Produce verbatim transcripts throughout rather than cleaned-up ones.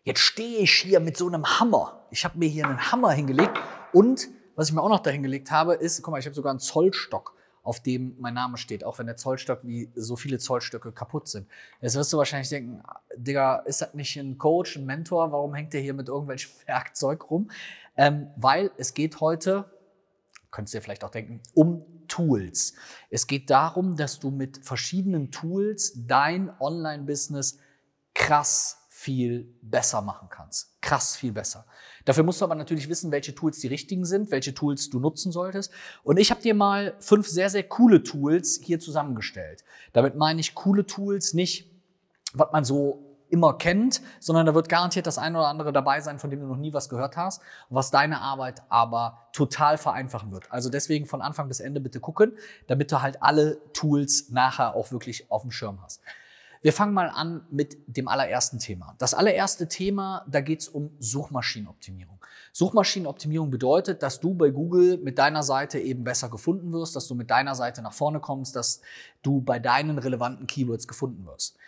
Jetzt stehe ich hier mit so einem Hammer. Ich habe mir hier einen Hammer hingelegt und was ich mir auch noch dahin gelegt habe, ist, guck mal, ich habe sogar einen Zollstock, auf dem mein Name steht, auch wenn der Zollstock wie so viele Zollstöcke kaputt sind. Jetzt wirst du wahrscheinlich denken, Digga, ist das nicht ein Coach, ein Mentor? Warum hängt der hier mit irgendwelchem Werkzeug rum? Ähm, weil es geht heute, könntest du dir vielleicht auch denken, um Tools. Es geht darum, dass du mit verschiedenen Tools dein Online-Business krass viel besser machen kannst. Krass viel besser. Dafür musst du aber natürlich wissen, welche Tools die richtigen sind, welche Tools du nutzen solltest. Und ich habe dir mal fünf sehr, sehr coole Tools hier zusammengestellt. Damit meine ich coole Tools nicht, was man so immer kennt, sondern da wird garantiert das eine oder andere dabei sein, von dem du noch nie was gehört hast, was deine Arbeit aber total vereinfachen wird. Also deswegen von Anfang bis Ende bitte gucken, damit du halt alle Tools nachher auch wirklich auf dem Schirm hast. Wir fangen mal an mit dem allerersten Thema. Das allererste Thema, da geht es um Suchmaschinenoptimierung. Suchmaschinenoptimierung bedeutet, dass du bei Google mit deiner Seite eben besser gefunden wirst, dass du mit deiner Seite nach vorne kommst, dass du bei deinen relevanten Keywords gefunden wirst.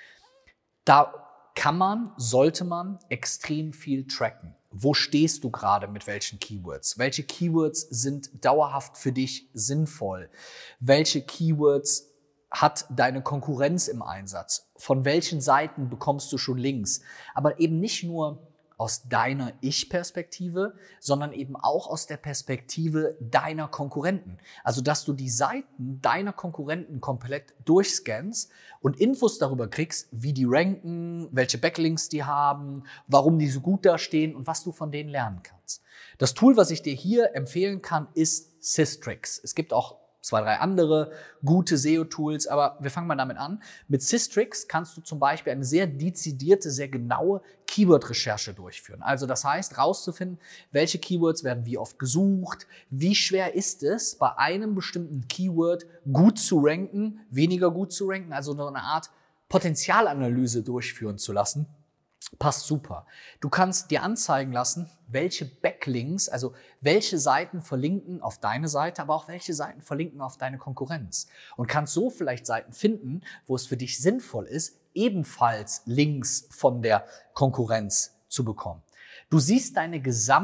Da kann man, sollte man extrem viel tracken. Wo stehst du gerade mit welchen Keywords? Welche Keywords sind dauerhaft für dich sinnvoll? Welche Keywords hat deine Konkurrenz im Einsatz? Von welchen Seiten bekommst du schon Links? Aber eben nicht nur aus deiner Ich-Perspektive, sondern eben auch aus der Perspektive deiner Konkurrenten. Also, dass du die Seiten deiner Konkurrenten komplett durchscannst und Infos darüber kriegst, wie die ranken, welche Backlinks die haben, warum die so gut dastehen und was du von denen lernen kannst. Das Tool, was ich dir hier empfehlen kann, ist Sistrix. Es gibt auch zwei, drei andere gute S E O-Tools, aber wir fangen mal damit an. Mit Sistrix kannst du zum Beispiel eine sehr dezidierte, sehr genaue Keyword-Recherche durchführen. Also das heißt, rauszufinden, welche Keywords werden wie oft gesucht, wie schwer ist es, bei einem bestimmten Keyword gut zu ranken, weniger gut zu ranken, also so eine Art Potenzialanalyse durchführen zu lassen. Passt super. Du kannst dir anzeigen lassen, welche Backlinks, also welche Seiten verlinken auf deine Seite, aber auch welche Seiten verlinken auf deine Konkurrenz. Und kannst so vielleicht Seiten finden, wo es für dich sinnvoll ist, ebenfalls Links von der Konkurrenz zu bekommen. Du siehst deine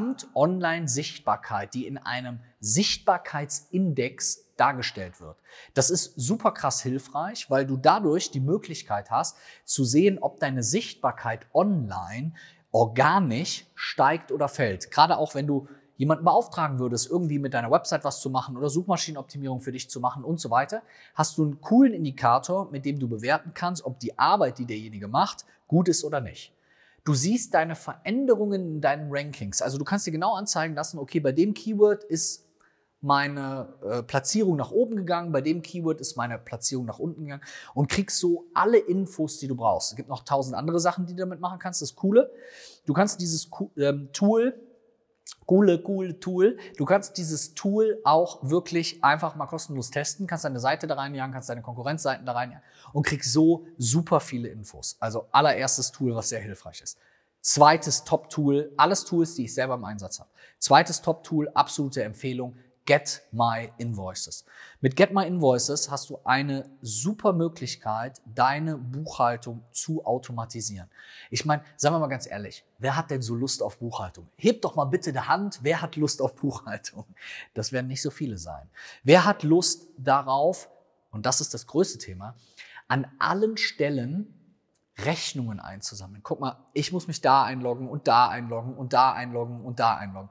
Gesamt-Online-Sichtbarkeit, die in einem Sichtbarkeitsindex dargestellt wird. Das ist super krass hilfreich, weil du dadurch die Möglichkeit hast, zu sehen, ob deine Sichtbarkeit online organisch steigt oder fällt. Gerade auch, wenn du jemanden beauftragen würdest, irgendwie mit deiner Website was zu machen oder Suchmaschinenoptimierung für dich zu machen und so weiter, hast du einen coolen Indikator, mit dem du bewerten kannst, ob die Arbeit, die derjenige macht, gut ist oder nicht. Du siehst deine Veränderungen in deinen Rankings. Also du kannst dir genau anzeigen lassen, okay, bei dem Keyword ist meine äh, Platzierung nach oben gegangen, bei dem Keyword ist meine Platzierung nach unten gegangen und kriegst so alle Infos, die du brauchst. Es gibt noch tausend andere Sachen, die du damit machen kannst. Das Coole, du kannst dieses ähm, Tool, coole, coole Tool, du kannst dieses Tool auch wirklich einfach mal kostenlos testen, kannst deine Seite da reinjagen, kannst deine Konkurrenzseiten da reinjagen und kriegst so super viele Infos. Also allererstes Tool, was sehr hilfreich ist. Zweites Top-Tool, alles Tools, die ich selber im Einsatz habe. Zweites Top-Tool, absolute Empfehlung, Get My Invoices. Mit Get My Invoices hast du eine super Möglichkeit, deine Buchhaltung zu automatisieren. Ich meine, sagen wir mal ganz ehrlich, wer hat denn so Lust auf Buchhaltung? Hebt doch mal bitte die Hand, wer hat Lust auf Buchhaltung? Das werden nicht so viele sein. Wer hat Lust darauf, und das ist das größte Thema, an allen Stellen Rechnungen einzusammeln? Guck mal, ich muss mich da einloggen und da einloggen und da einloggen und da einloggen.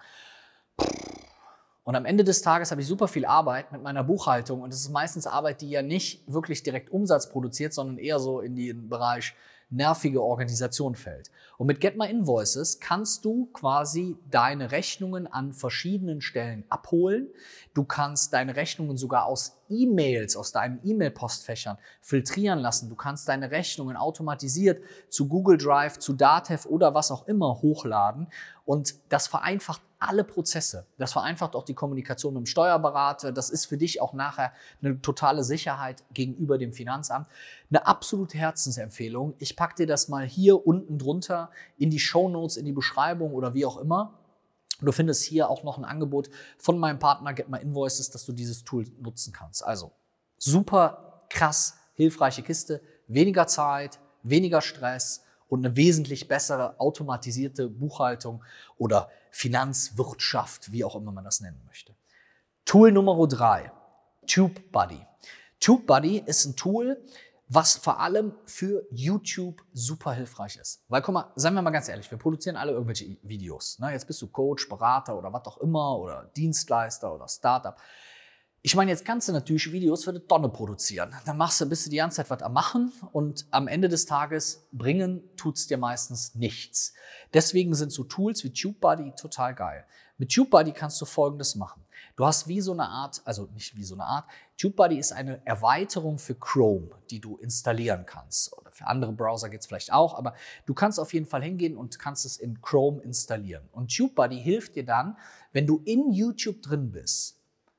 Und am Ende des Tages habe ich super viel Arbeit mit meiner Buchhaltung und es ist meistens Arbeit, die ja nicht wirklich direkt Umsatz produziert, sondern eher so in den Bereich nervige Organisation fällt. Und mit Get My Invoices kannst du quasi deine Rechnungen an verschiedenen Stellen abholen. Du kannst deine Rechnungen sogar aus E-Mails, aus deinen E-Mail-Postfächern filtrieren lassen. Du kannst deine Rechnungen automatisiert zu Google Drive, zu Datev oder was auch immer hochladen. Und das vereinfacht alle Prozesse. Das vereinfacht auch die Kommunikation mit dem Steuerberater. Das ist für dich auch nachher eine totale Sicherheit gegenüber dem Finanzamt. Eine absolute Herzensempfehlung. Ich packe dir das mal hier unten drunter in die Shownotes, in die Beschreibung oder wie auch immer. Du findest hier auch noch ein Angebot von meinem Partner Get My Invoices, dass du dieses Tool nutzen kannst. Also super krass hilfreiche Kiste, weniger Zeit, weniger Stress und eine wesentlich bessere automatisierte Buchhaltung oder Finanzwirtschaft, wie auch immer man das nennen möchte. Tool Nummer drei, TubeBuddy. TubeBuddy ist ein Tool, was vor allem für YouTube super hilfreich ist. Weil, guck mal, seien wir mal ganz ehrlich, wir produzieren alle irgendwelche Videos. Ne? Jetzt bist du Coach, Berater oder was auch immer oder Dienstleister oder Startup. Ich meine, jetzt kannst du natürlich Videos für eine Tonne produzieren. Dann machst du, bist du die ganze Zeit was am Machen und am Ende des Tages bringen tut's dir meistens nichts. Deswegen sind so Tools wie TubeBuddy total geil. Mit TubeBuddy kannst du Folgendes machen. Du hast wie so eine Art, also nicht wie so eine Art, TubeBuddy ist eine Erweiterung für Chrome, die du installieren kannst. Oder für andere Browser geht es vielleicht auch, aber du kannst auf jeden Fall hingehen und kannst es in Chrome installieren. Und TubeBuddy hilft dir dann, wenn du in YouTube drin bist,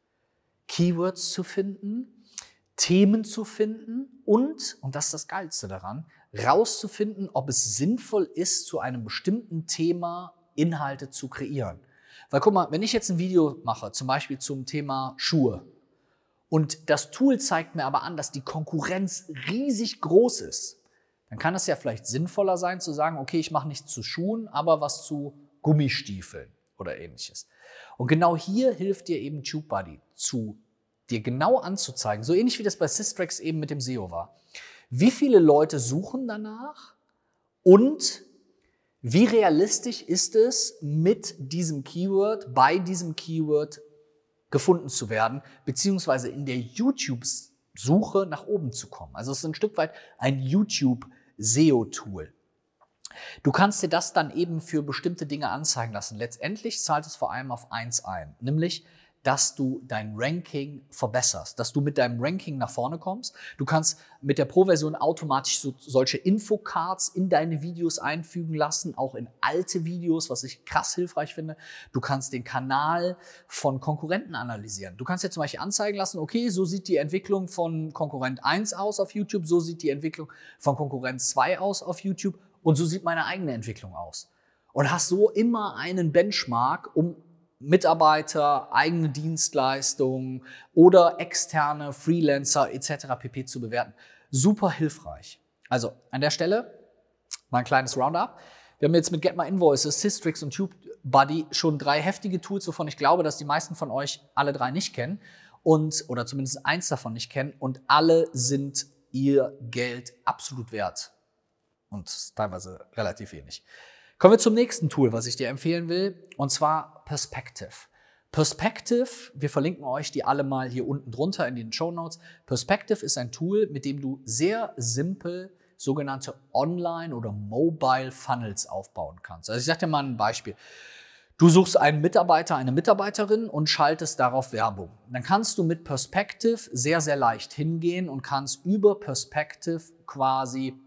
Keywords zu finden, Themen zu finden und, und das ist das Geilste daran, rauszufinden, ob es sinnvoll ist, zu einem bestimmten Thema Inhalte zu kreieren. Weil guck mal, wenn ich jetzt ein Video mache, zum Beispiel zum Thema Schuhe, und das Tool zeigt mir aber an, dass die Konkurrenz riesig groß ist, dann kann es ja vielleicht sinnvoller sein zu sagen, okay, ich mache nichts zu Schuhen, aber was zu Gummistiefeln oder ähnliches. Und genau hier hilft dir eben TubeBuddy, zu dir genau anzuzeigen, so ähnlich wie das bei Systrix eben mit dem S E O war. Wie viele Leute suchen danach und wie realistisch ist es, mit diesem Keyword, bei diesem Keyword gefunden zu werden, beziehungsweise in der YouTube-Suche nach oben zu kommen. Also es ist ein Stück weit ein YouTube-S E O-Tool. Du kannst dir das dann eben für bestimmte Dinge anzeigen lassen. Letztendlich zahlt es vor allem auf eins ein, nämlich dass du dein Ranking verbesserst, dass du mit deinem Ranking nach vorne kommst. Du kannst mit der Pro-Version automatisch so, solche Infocards in deine Videos einfügen lassen, auch in alte Videos, was ich krass hilfreich finde. Du kannst den Kanal von Konkurrenten analysieren. Du kannst dir zum Beispiel anzeigen lassen, okay, so sieht die Entwicklung von Konkurrent eins aus auf YouTube, so sieht die Entwicklung von Konkurrent zwei aus auf YouTube und so sieht meine eigene Entwicklung aus. Und hast so immer einen Benchmark, um Mitarbeiter, eigene Dienstleistungen oder externe Freelancer et cetera pp. Zu bewerten. Super hilfreich. Also an der Stelle mal ein kleines Roundup. Wir haben jetzt mit Get My Invoices, Systrix und TubeBuddy schon drei heftige Tools, wovon ich glaube, dass die meisten von euch alle drei nicht kennen und oder zumindest eins davon nicht kennen und alle sind ihr Geld absolut wert und teilweise relativ wenig. Kommen wir zum nächsten Tool, was ich dir empfehlen will, und zwar Perspective. Perspective, wir verlinken euch die alle mal hier unten drunter in den Shownotes. Perspective ist ein Tool, mit dem du sehr simpel sogenannte Online- oder Mobile Funnels aufbauen kannst. Also ich sage dir mal ein Beispiel. Du suchst einen Mitarbeiter, eine Mitarbeiterin und schaltest darauf Werbung. Dann kannst du mit Perspective sehr, sehr leicht hingehen und kannst über Perspective quasi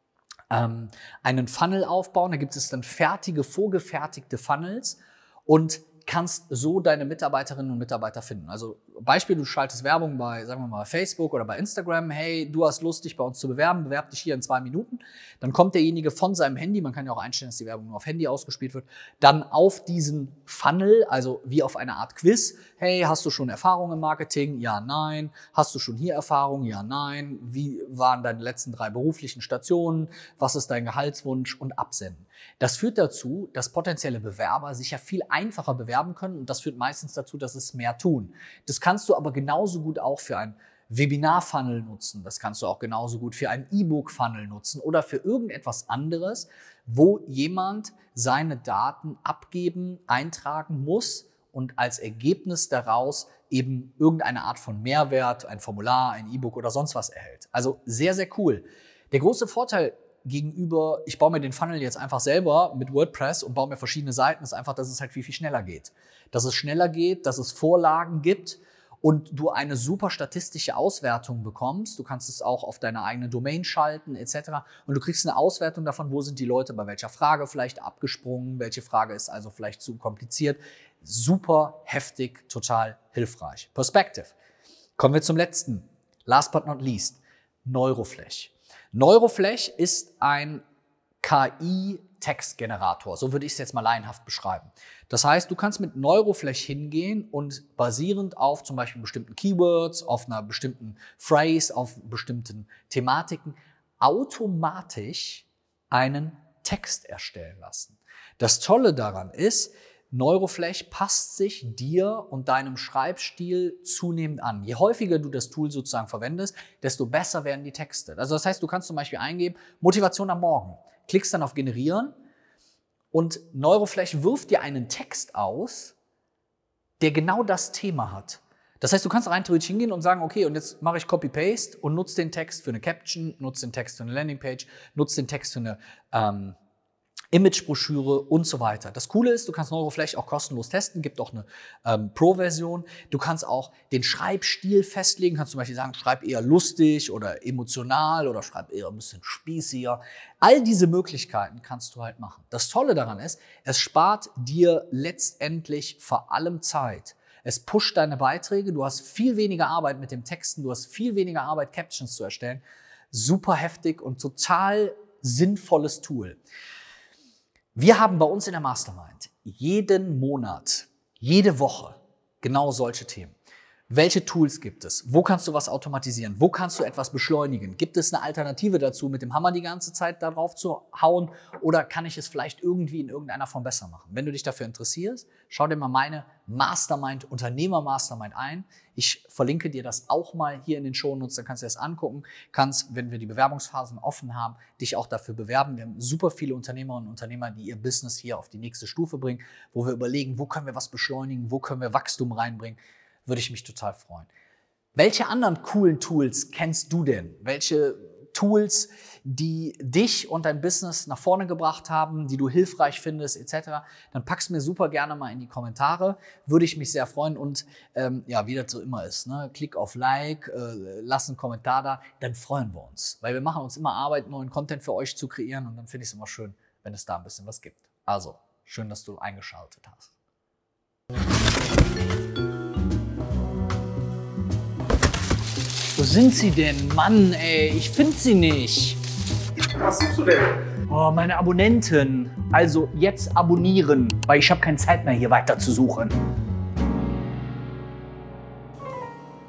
einen Funnel aufbauen. Da gibt es dann fertige, vorgefertigte Funnels und kannst so deine Mitarbeiterinnen und Mitarbeiter finden. Also Beispiel, du schaltest Werbung bei, sagen wir mal, Facebook oder bei Instagram. Hey, du hast Lust, dich bei uns zu bewerben, bewerb dich hier in zwei Minuten. Dann kommt derjenige von seinem Handy, man kann ja auch einstellen, dass die Werbung nur auf Handy ausgespielt wird, dann auf diesen Funnel, also wie auf eine Art Quiz. Hey, hast du schon Erfahrung im Marketing? Ja, nein. Hast du schon hier Erfahrung? Ja, nein. Wie waren deine letzten drei beruflichen Stationen? Was ist dein Gehaltswunsch? Und absenden. Das führt dazu, dass potenzielle Bewerber sich ja viel einfacher bewerben können und das führt meistens dazu, dass es mehr tun. Das kannst du aber genauso gut auch für ein Webinar-Funnel nutzen. Das kannst du auch genauso gut für ein E-Book-Funnel nutzen oder für irgendetwas anderes, wo jemand seine Daten abgeben, eintragen muss und als Ergebnis daraus eben irgendeine Art von Mehrwert, ein Formular, ein E-Book oder sonst was erhält. Also sehr, sehr cool. Der große Vorteil gegenüber, ich baue mir den Funnel jetzt einfach selber mit WordPress und baue mir verschiedene Seiten, ist einfach, dass es halt viel, viel schneller geht. Dass es schneller geht, dass es Vorlagen gibt und du eine super statistische Auswertung bekommst. Du kannst es auch auf deine eigene Domain schalten et cetera. Und du kriegst eine Auswertung davon, wo sind die Leute bei welcher Frage vielleicht abgesprungen, welche Frage ist also vielleicht zu kompliziert. Super heftig, total hilfreich. Perspective. Kommen wir zum letzten. Last but not least. Neuroflash. Neuroflash ist ein K I-Textgenerator, so würde ich es jetzt mal laienhaft beschreiben. Das heißt, du kannst mit Neuroflash hingehen und basierend auf zum Beispiel bestimmten Keywords, auf einer bestimmten Phrase, auf bestimmten Thematiken automatisch einen Text erstellen lassen. Das Tolle daran ist, Neuroflash passt sich dir und deinem Schreibstil zunehmend an. Je häufiger du das Tool sozusagen verwendest, desto besser werden die Texte. Also das heißt, du kannst zum Beispiel eingeben, Motivation am Morgen, klickst dann auf Generieren und Neuroflash wirft dir einen Text aus, der genau das Thema hat. Das heißt, du kannst rein theoretisch hingehen und sagen, okay, und jetzt mache ich Copy-Paste und nutze den Text für eine Caption, nutze den Text für eine Landingpage, nutze den Text für eine ähm, Imagebroschüre und so weiter. Das Coole ist, du kannst Neuroflash auch kostenlos testen, gibt auch eine ähm, Pro-Version. Du kannst auch den Schreibstil festlegen, kannst zum Beispiel sagen, schreib eher lustig oder emotional oder schreib eher ein bisschen spießiger. All diese Möglichkeiten kannst du halt machen. Das Tolle daran ist, es spart dir letztendlich vor allem Zeit. Es pusht deine Beiträge, du hast viel weniger Arbeit mit dem Texten, du hast viel weniger Arbeit, Captions zu erstellen. Super heftig und total sinnvolles Tool. Wir haben bei uns in der Mastermind jeden Monat, jede Woche genau solche Themen. Welche Tools gibt es? Wo kannst du was automatisieren? Wo kannst du etwas beschleunigen? Gibt es eine Alternative dazu, mit dem Hammer die ganze Zeit da drauf zu hauen? Oder kann ich es vielleicht irgendwie in irgendeiner Form besser machen? Wenn du dich dafür interessierst, schau dir mal meine Mastermind, Unternehmer-Mastermind ein. Ich verlinke dir das auch mal hier in den Shownotes, dann kannst du das angucken. Kannst, wenn wir die Bewerbungsphasen offen haben, dich auch dafür bewerben. Wir haben super viele Unternehmerinnen und Unternehmer, die ihr Business hier auf die nächste Stufe bringen, wo wir überlegen, wo können wir was beschleunigen, wo können wir Wachstum reinbringen. Würde ich mich total freuen. Welche anderen coolen Tools kennst du denn? Welche Tools, die dich und dein Business nach vorne gebracht haben, die du hilfreich findest, et cetera? Dann pack's mir super gerne mal in die Kommentare. Würde ich mich sehr freuen. Und ähm, ja, wie das so immer ist, ne? Klick auf Like, äh, lass einen Kommentar da, dann freuen wir uns. Weil wir machen uns immer Arbeit, neuen Content für euch zu kreieren. Und dann finde ich es immer schön, wenn es da ein bisschen was gibt. Also, schön, dass du eingeschaltet hast. Wo sind sie denn? Mann, ey, ich finde sie nicht. Was suchst du denn? Oh, meine Abonnenten. Also jetzt abonnieren, weil ich habe keine Zeit mehr hier weiter zu suchen.